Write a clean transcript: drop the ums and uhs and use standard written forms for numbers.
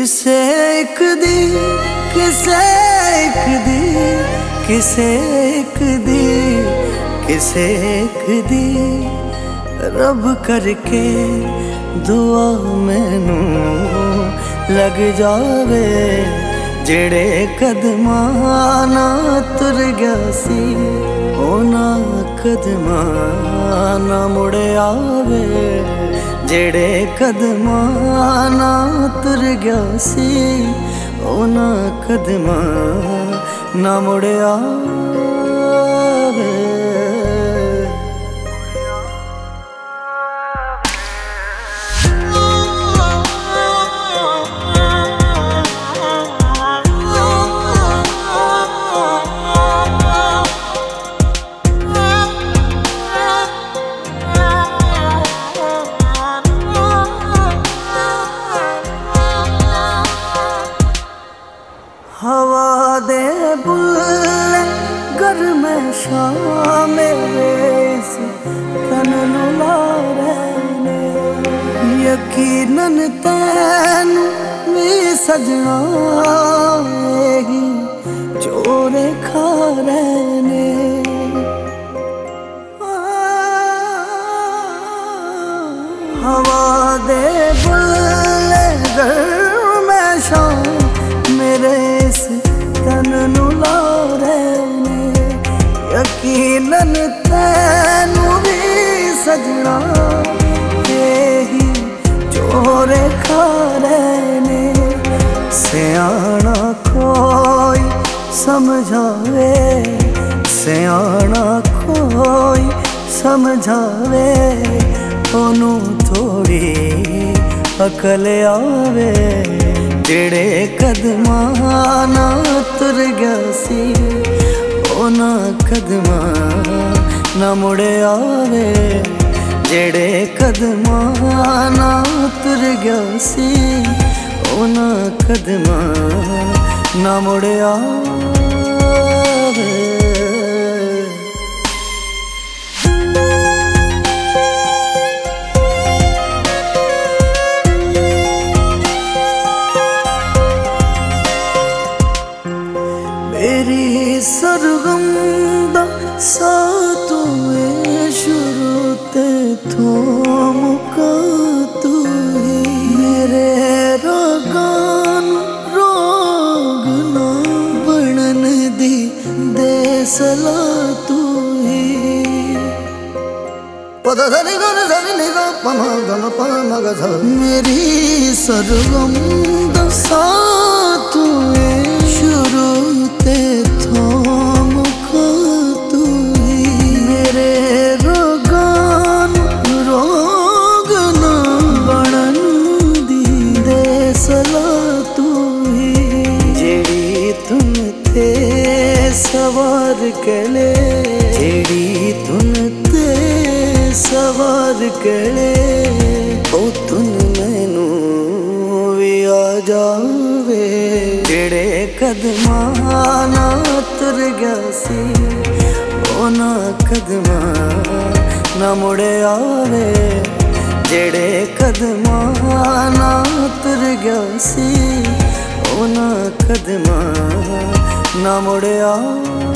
किसे एक दी, किसे एक दी, किसे एक दी, किसे एक दी रब करके दुआ मैनू लग जावे। जेड़े कदमां नाल तुर गया सी उन्हां कदमां ना मुड़ आवे। जेड़े कदमां नाल तुर गया सी उन्हां कदमां ना मुड़ आवे। हवा दे बुल्ले गर्म शाम मेरे तन नू ला रहे। यकीनन तैनू भी सजना ही चोरे खा रहे। हवा दे बुल्ले गर्म शाम मेरे तन नू ला रहे। यकीनन तैनू भी सजना यही चोरे खा रहे। सियाना कोई समझावे, सियाना कोई समझावे ओनू थोड़ी अकल आवे। जेड़े कदमां नाल तुर गया सी उन्हां कदमां ना मुड़ आवे। जेड़े कदमां नाल तुर गया सी उन्हां कदमां ना मुड़ आवे। मेरी सरगम दा साथ हुए शुरू ते थो मुका तू ही। मेरे रागां रोग ना बनन दी दे सला तू ही। पदा धनी गन धनी निगा पमा गम पमा ग ध। मेरी सरगम दा साथ हुए शुरू ते थो मुका तू ही। मेरे रोगां रोग ना बनन दी दे सला तू ही। जेड़ी तुम थे सवार के ले, जेड़ी तुम ते सवार के ले ओ तुम मैनू भी आ जावे। जेड़े कदमां नाल तुर गया सी उन्हां कदमां ना मुड़ आवे। जेड़े कदमां नाल तुर गया सी उन्हां कदमां ना मुड़ आवे।